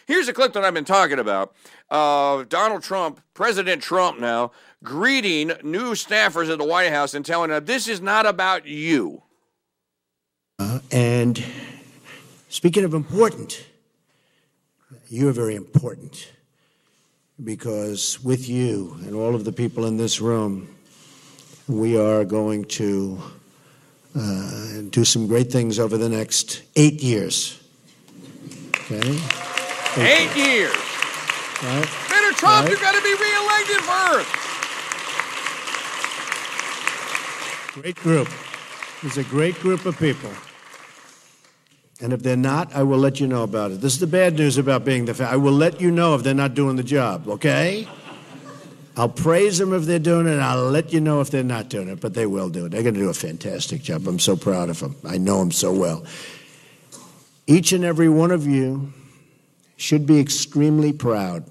Here's a clip that I've been talking about. Donald Trump, President Trump now, greeting new staffers at the White House and telling them, this is not about you. And speaking of important, you're very important, because with you and all of the people in this room, we are going to do some great things over the next 8 years. Okay? 8 years. Right? Senator Trump, right? You've got to be reelected first. Great group. It's a great group of people. And if they're not, I will let you know about it. This is the bad news about being I will let you know if they're not doing the job, okay? I'll praise them if they're doing it, and I'll let you know if they're not doing it, but they will do it. They're going to do a fantastic job. I'm so proud of them. I know them so well. Each and every one of you should be extremely proud.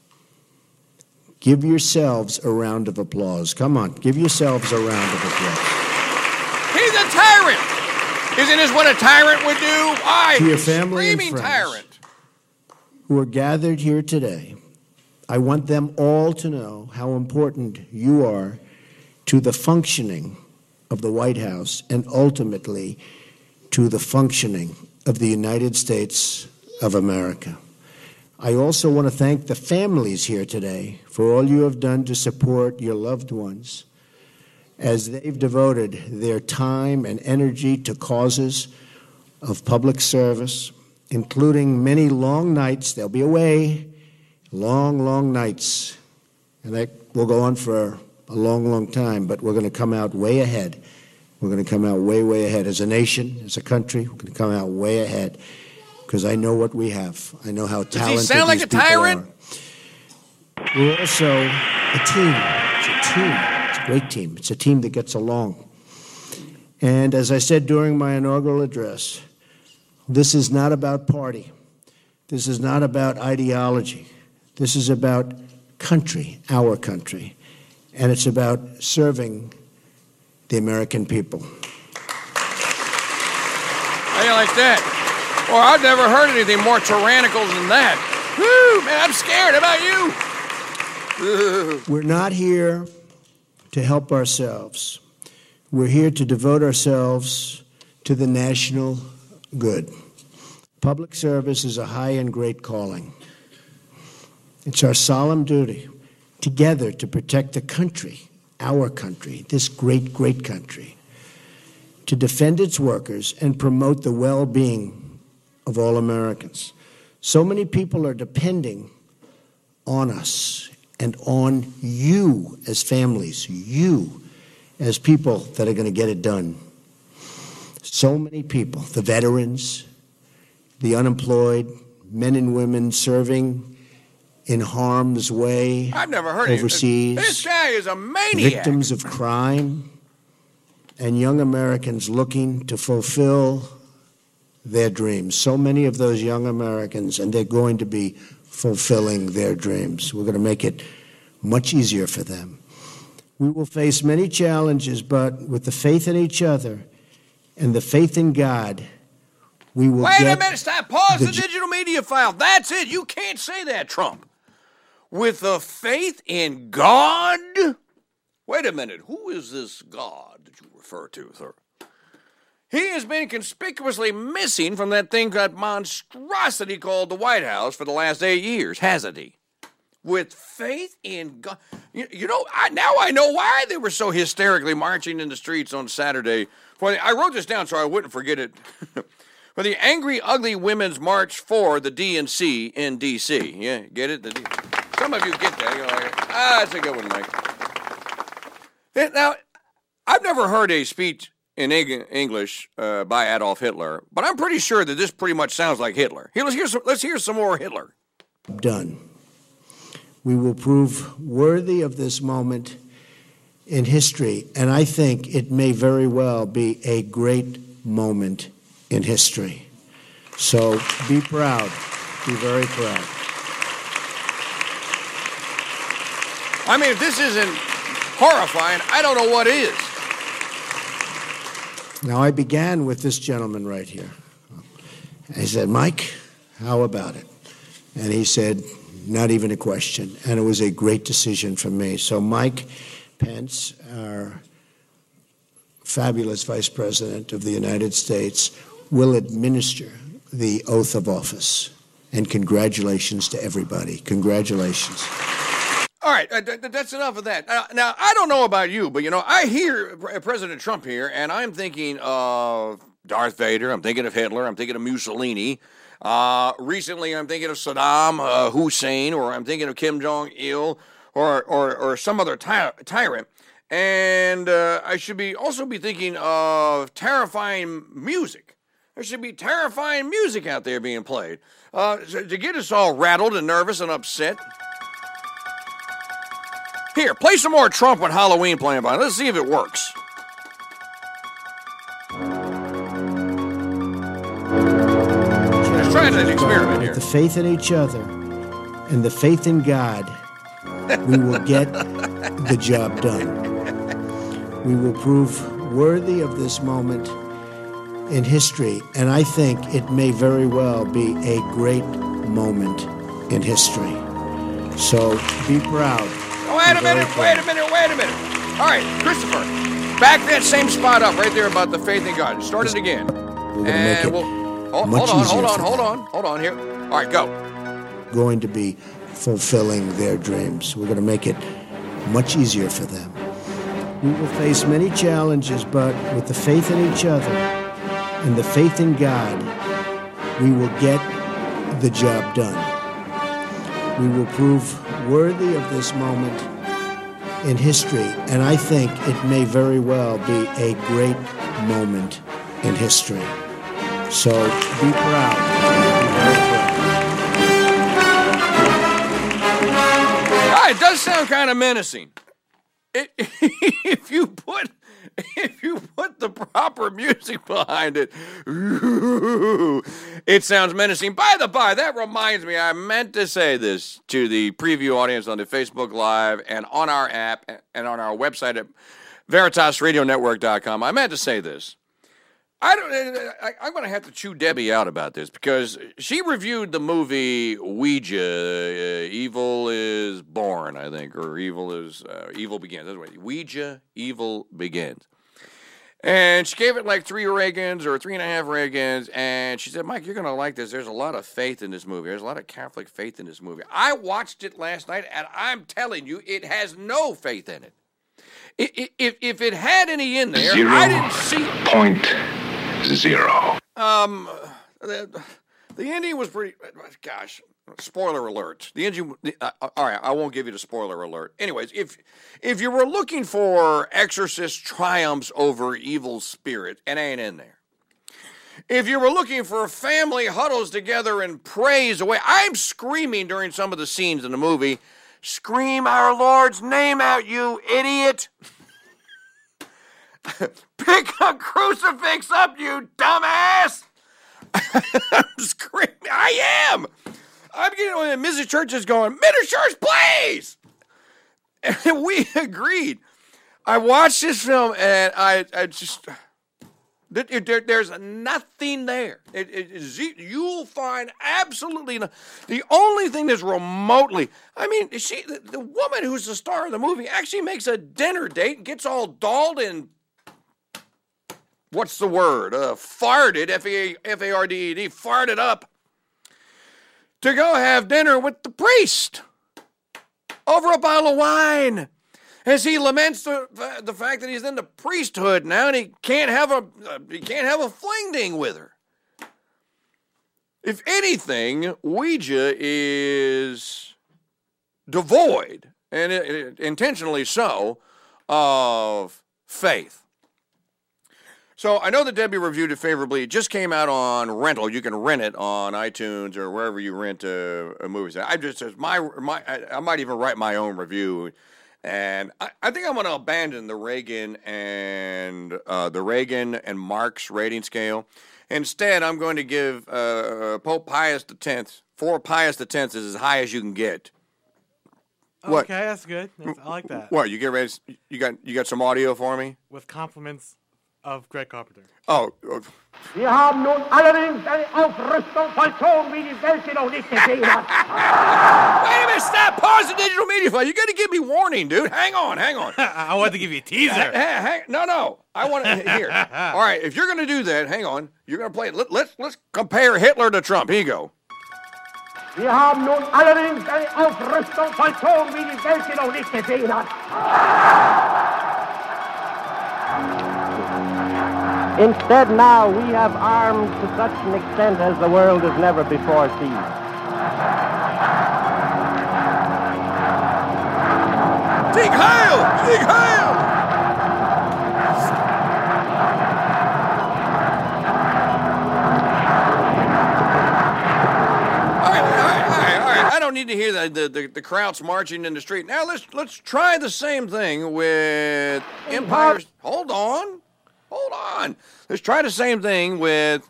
Give yourselves a round of applause. Come on, give yourselves a round of applause. He's a tyrant! Isn't this what a tyrant would do? To your family and friends tyrant who are gathered here today, I want them all to know how important you are to the functioning of the White House and ultimately to the functioning of the United States of America. I also want to thank the families here today for all you have done to support your loved ones as they've devoted their time and energy to causes of public service, including many long nights. They'll be away, long, long nights, and that will go on for a long, long time, but we're going to come out way ahead. We're going to come out way, way ahead. As a nation, as a country, we're going to come out way ahead, because I know what we have. I know how talented these people are. Does he sound like a tyrant? We're also a team. It's a team. It's a great team. It's a team that gets along. And as I said during my inaugural address, this is not about party. This is not about ideology. This is about country, our country. And it's about serving the American people. How do you like that? Well, I've never heard anything more tyrannical than that. Woo, man, I'm scared. How about you? We're not here to help ourselves. We're here to devote ourselves to the national good. Public service is a high and great calling. It's our solemn duty together to protect the country, our country, this great, great country, to defend its workers and promote the well-being of all Americans. So many people are depending on us and on you as families, you as people that are going to get it done. So many people, the veterans, the unemployed, men and women serving in harm's way I've never heard overseas. This guy is a maniac. Victims of crime, and young Americans looking to fulfill their dreams. So many of those young Americans, and they're going to be fulfilling their dreams. We're going to make it much easier for them. We will face many challenges, but with the faith in each other and the faith in God, we will Wait a minute, stop. Pause the digital media file. That's it. You can't say that, Trump. With the faith in God? Wait a minute. Who is this God that you refer to, sir? He has been conspicuously missing from that monstrosity called the White House for the last 8 years, hasn't he? With faith in God. You know, now I know why they were so hysterically marching in the streets on Saturday. I wrote this down so I wouldn't forget it. For the Angry Ugly Women's March for the DNC in D.C. Yeah, get it? Some of you get that. You're like, that's a good one, Mike. Now, I've never heard a speech in English by Adolf Hitler, but I'm pretty sure that this pretty much sounds like Hitler. Here, let's hear some more Hitler. Done. We will prove worthy of this moment in history, and I think it may very well be a great moment in history. So be proud. Be very proud. I mean, if this isn't horrifying, I don't know what is. Now, I began with this gentleman right here. I said, Mike, how about it? And he said, not even a question. And it was a great decision for me. So Mike Pence, our fabulous Vice President of the United States, will administer the oath of office. And congratulations to everybody. Congratulations. All right, that's enough of that. Now, I don't know about you, but, I hear President Trump here, and I'm thinking of Darth Vader. I'm thinking of Hitler. I'm thinking of Mussolini. Recently, I'm thinking of Saddam Hussein, or I'm thinking of Kim Jong-il, or some other tyrant. And I should also be thinking of terrifying music. There should be terrifying music out there being played to get us all rattled and nervous and upset. Here, play some more Trump with Halloween playing by. Let's see if it works. Let's try an experiment here. With the faith in each other and the faith in God, we will get the job done. We will prove worthy of this moment in history, and I think it may very well be a great moment in history. So be proud. Wait a minute. All right, Christopher, back that same spot up right there about the faith in God. Start it again. We're going to make it much easier. Hold on here. All right, go. Going to be fulfilling their dreams. We're going to make it much easier for them. We will face many challenges, but with the faith in each other and the faith in God, we will get the job done. We will prove worthy of this moment in history, and I think it may very well be a great moment in history. So be proud. It does sound kind of menacing. If you put the proper music behind it, it sounds menacing. By the by, that reminds me, I meant to say this to the preview audience on the Facebook Live and on our app and on our website at VeritasRadioNetwork.com. I meant to say this. I'm going to have to chew Debbie out about this because she reviewed the movie Ouija, Evil is Born, I think, or Evil Begins. That's right. Ouija, Evil Begins. And she gave it like 3 Reagans or 3.5 Reagans, and she said, Mike, you're going to like this. There's a lot of faith in this movie. There's a lot of Catholic faith in this movie. I watched it last night, and I'm telling you, it has no faith in it. If it had any in there, I didn't see it. 0.0. The ending was pretty. Gosh, spoiler alert. The ending. All right, I won't give you the spoiler alert. Anyways, if you were looking for Exorcist triumphs over evil spirit, it ain't in there. If you were looking for family huddles together and praise away, I'm screaming during some of the scenes in the movie. Scream our Lord's name out, you idiot! Pick a crucifix up, you dumbass! I'm screaming. I am. I'm getting on Mrs. Church is going, Mr. Church, please! And we agreed. I watched this film and I just... There's nothing there. You'll find absolutely nothing. The only thing that's remotely... I mean, the woman who's the star of the movie actually makes a dinner date and gets all dolled and... What's the word? Farted, F-A-R-D-E-D, farted up to go have dinner with the priest over a bottle of wine. As he laments the fact that he's in the priesthood now and he can't have a fling-ding with her. If anything, Ouija is devoid, and intentionally so, of faith. So I know that Debbie reviewed it favorably. It just came out on rental. You can rent it on iTunes or wherever you rent movies. I might even write my own review. And I think I'm going to abandon the Reagan and Marx rating scale. Instead, I'm going to give Pope Pius X. For Pius X is as high as you can get. What? Okay, that's good. I like that. What? You get ready? You got some audio for me? With compliments of Greg Carpenter. Oh. Wir haben nun allerdings eine Aufrüstung vollzogen, wie die Welt sie noch nicht gesehen hat. Wait a minute, stop, pause the digital media file. You got to give me warning, dude. Hang on. I want to give you a teaser. No. I want to hear. All right, if you're going to do that, hang on. You're going to play it. Let's compare Hitler to Trump. Here you go. Wir haben nun allerdings eine Aufrüstung vollzogen, wie die Welt sie noch nicht gesehen hat. Instead, now we have arms to such an extent as the world has never before seen. Sieg Heil! Sieg Heil! All right. I don't need to hear the crowds marching in the street. Now let's try the same thing with empires. Hold on. Let's try the same thing with...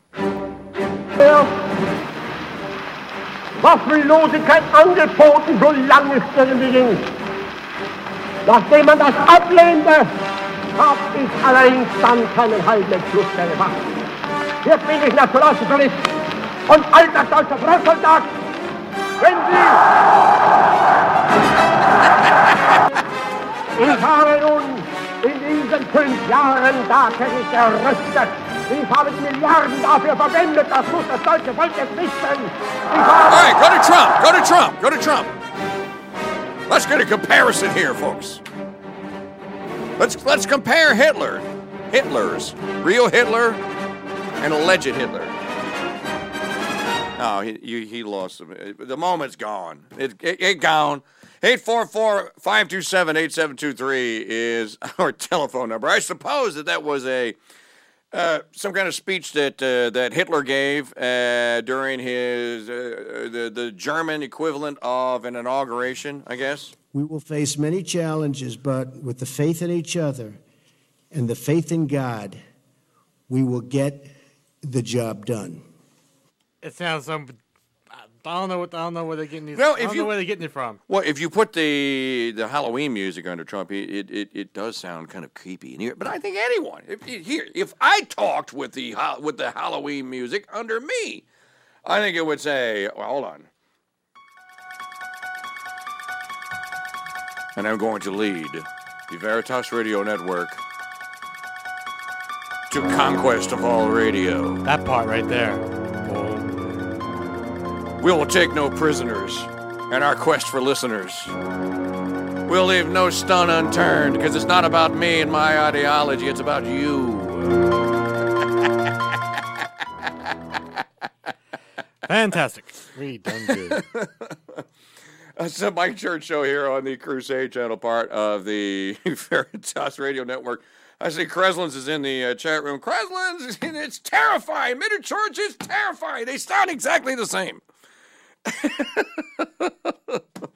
Waffenlosigkeit angeboten, solange es irgendwie ging. Nachdem man das ablehnte, gab ich allerdings dann keinen halben Entschluss mehr gemacht. Hier bin ich Nationalsozialist und alter deutscher Frontsoldat. Wenn Sie... Ich habe nun in diesen 5 Jahren tatsächlich gerüstet. Ich habe die Milliarden dafür verwendet, das muss das deutsche Volk jetzt wissen. All right, go to Trump. Let's get a comparison here, folks. Let's compare Hitler's real Hitler and alleged Hitler. Oh, he lost him. The moment's gone. It gone. 844-527-8723 is our telephone number. I suppose that was some kind of speech that Hitler gave during his the German equivalent of an inauguration, I guess. We will face many challenges, but with the faith in each other and the faith in God, we will get the job done. It sounds so. I don't know where they're getting these. Well, I don't know where they're getting it from. Well, if you put the Halloween music under Trump, it does sound kind of creepy. But I think anyone, if I talked with the Halloween music under me, I think it would say, well, hold on. And I'm going to lead the Veritas Radio Network to conquest of all radio. That part right there. We will take no prisoners in our quest for listeners. We'll leave no stone unturned, because it's not about me and my ideology, it's about you. Fantastic. We done good. It's the Mike Church Show here on the Crusade Channel, part of the Veritas Radio Network. I see Kreslins is in the chat room. Kreslins, it's terrifying. Middle Church is terrifying. They sound exactly the same.